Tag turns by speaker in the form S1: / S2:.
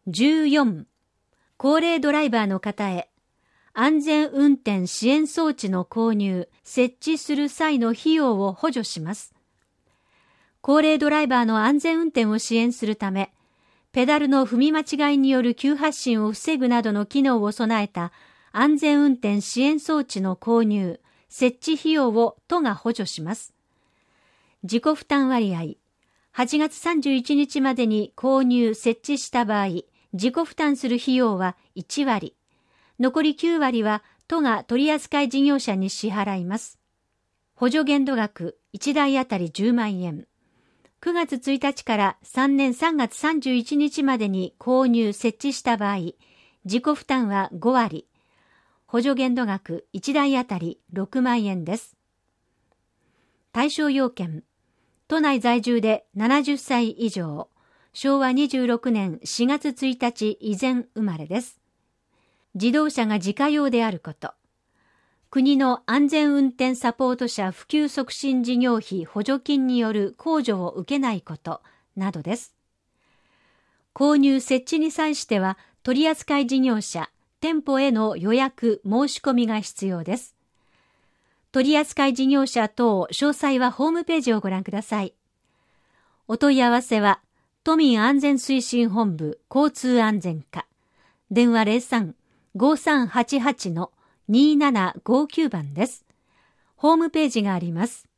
S1: 14、高齢ドライバーの方へ、安全運転支援装置の購入、設置する際の費用を補助します。高齢ドライバーの安全運転を支援するため、ペダルの踏み間違いによる急発進を防ぐなどの機能を備えた安全運転支援装置の購入、設置費用を都が補助します。自己負担割合、8月31日までに購入・設置した場合、自己負担する費用は1割、残り9割は都が取扱事業者に支払います。補助限度額1台あたり10万円。9月1日から3年3月31日までに購入・設置した場合、自己負担は5割、補助限度額1台あたり6万円です。対象要件、都内在住で70歳以上、昭和26年4月1日以前生まれです。自動車が自家用であること、国の安全運転サポート車普及促進事業費補助金による控除を受けないことなどです。購入設置に際しては取扱事業者、店舗への予約申し込みが必要です。取扱事業者等詳細はホームページをご覧ください。お問い合わせは都民安全推進本部交通安全課、電話03-5388-2759番です。ホームページがあります。